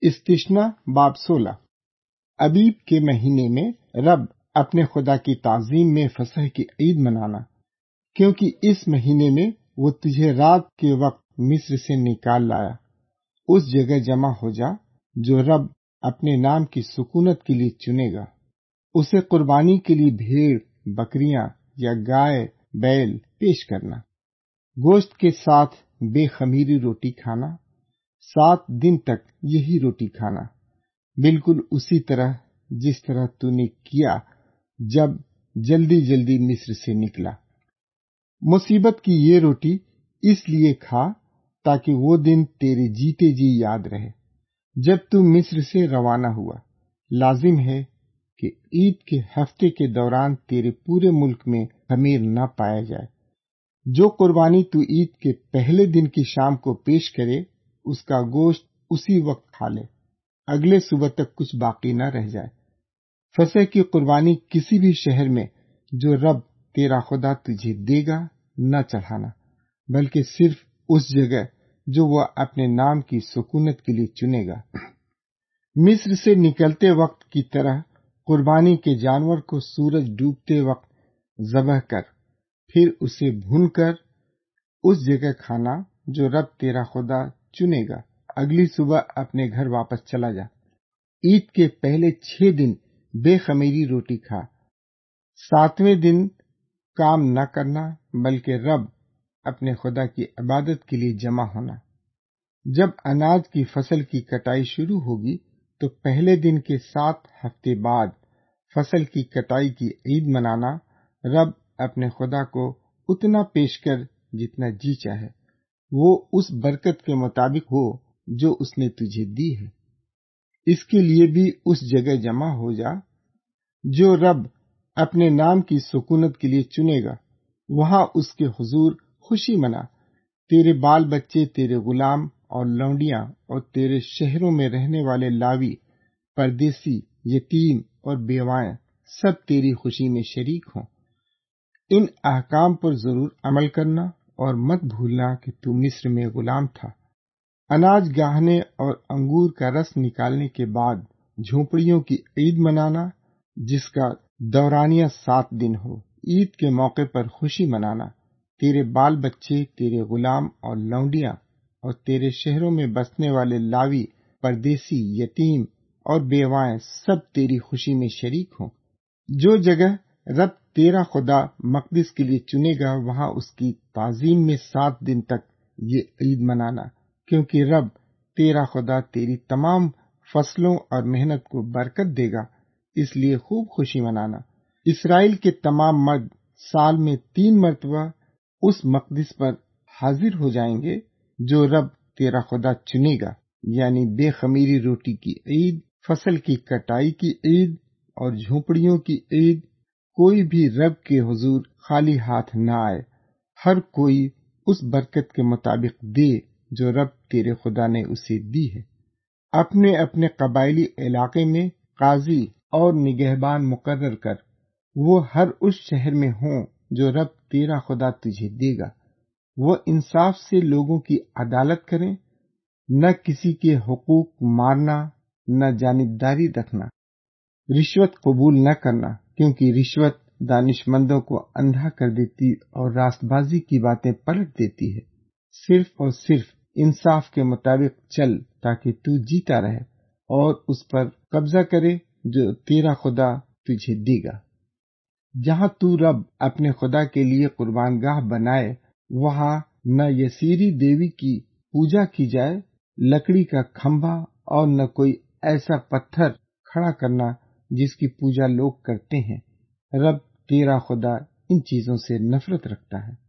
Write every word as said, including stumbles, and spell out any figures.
استثنا باب سولہ۔ ابیب کے مہینے میں رب اپنے خدا کی تعظیم میں فصح کی عید منانا، کیونکہ اس مہینے میں وہ تجھے رات کے وقت مصر سے نکال لایا۔ اس جگہ جمع ہو جا جو رب اپنے نام کی سکونت کے لیے چنے گا۔ اسے قربانی کے لیے بھیڑ، بکریاں یا گائے بیل پیش کرنا۔ گوشت کے ساتھ بے خمیری روٹی کھانا، سات دن تک یہی روٹی کھانا، بالکل اسی طرح جس طرح تو نے کیا جب جلدی جلدی مصر سے نکلا۔ مصیبت کی یہ روٹی اس لیے کھا تاکہ وہ دن تیرے جیتے جی یاد رہے جب تو مصر سے روانہ ہوا۔ لازم ہے کہ عید کے ہفتے کے دوران تیرے پورے ملک میں خمیر نہ پایا جائے۔ جو قربانی تو عید کے پہلے دن کی شام کو پیش کرے اس کا گوشت اسی وقت کھا لے، اگلے صبح تک کچھ باقی نہ رہ جائے۔ فصح کی قربانی کسی بھی شہر میں جو رب تیرا خدا تجھے دے گا نہ چڑھانا، بلکہ صرف اس جگہ جو وہ اپنے نام کی سکونت کے لیے چنے گا۔ مصر سے نکلتے وقت کی طرح قربانی کے جانور کو سورج ڈوبتے وقت ذبح کر، پھر اسے بھون کر اس جگہ کھانا جو رب تیرا خدا چنے گا۔ اگلی صبح اپنے گھر واپس چلا جا۔ عید کے پہلے چھ دن بے خمیری روٹی کھا۔ ساتویں دن کام نہ کرنا بلکہ رب اپنے خدا کی عبادت کے لیے جمع ہونا۔ جب اناج کی فصل کی کٹائی شروع ہوگی تو پہلے دن کے سات ہفتے بعد فصل کی کٹائی کی عید منانا۔ رب اپنے خدا کو اتنا پیش کر جتنا جی چاہے، وہ اس برکت کے مطابق ہو جو اس نے تجھے دی ہے۔ اس کے لیے بھی اس جگہ جمع ہو جا جو رب اپنے نام کی سکونت کے لیے چنے گا، وہاں اس کے حضور خوشی منا۔ تیرے بال بچے، تیرے غلام اور لونڈیاں اور تیرے شہروں میں رہنے والے لاوی، پردیسی، یتیم اور بیوائیں سب تیری خوشی میں شریک ہوں۔ ان احکام پر ضرور عمل کرنا اور مت بھولنا کہ تو مصر میں غلام تھا۔ اناج گاہنے اور انگور کا رس نکالنے کے بعد جھونپڑیوں کی عید منانا، جس کا دورانیہ سات دن ہو۔ عید کے موقع پر خوشی منانا۔ تیرے بال بچے، تیرے غلام اور لونڈیاں اور تیرے شہروں میں بسنے والے لاوی، پردیسی، یتیم اور بیوائیں سب تیری خوشی میں شریک ہوں۔ جو جگہ رب تیرا خدا مقدس کے لیے چنے گا وہاں اس کی تعظیم میں سات دن تک یہ عید منانا، کیونکہ رب تیرا خدا تیری تمام فصلوں اور محنت کو برکت دے گا، اس لیے خوب خوشی منانا۔ اسرائیل کے تمام مرد سال میں تین مرتبہ اس مقدس پر حاضر ہو جائیں گے جو رب تیرا خدا چنے گا، یعنی بے خمیری روٹی کی عید، فصل کی کٹائی کی عید اور جھونپڑیوں کی عید۔ کوئی بھی رب کے حضور خالی ہاتھ نہ آئے، ہر کوئی اس برکت کے مطابق دے جو رب تیرے خدا نے اسے دی ہے۔ اپنے اپنے قبائلی علاقے میں قاضی اور نگہبان مقرر کر، وہ ہر اس شہر میں ہوں جو رب تیرا خدا تجھے دے گا۔ وہ انصاف سے لوگوں کی عدالت کریں، نہ کسی کے حقوق مارنا، نہ جانبداری رکھنا، رشوت قبول نہ کرنا، کیونکہ رشوت دانش مندوں کو اندھا کر دیتی اور راست بازی کی باتیں پلٹ دیتی ہے۔ صرف اور صرف انصاف کے مطابق چل تاکہ تو جیتا رہے اور اس پر قبضہ کرے جو تیرا خدا تجھے دے گا۔ جہاں تو رب اپنے خدا کے لیے قربان گاہ بنائے وہاں نہ یسیری دیوی کی پوجا کی جائے، لکڑی کا کھمبا اور نہ کوئی ایسا پتھر کھڑا کرنا جس کی پوجا لوگ کرتے ہیں۔ رب تیرا خدا ان چیزوں سے نفرت رکھتا ہے۔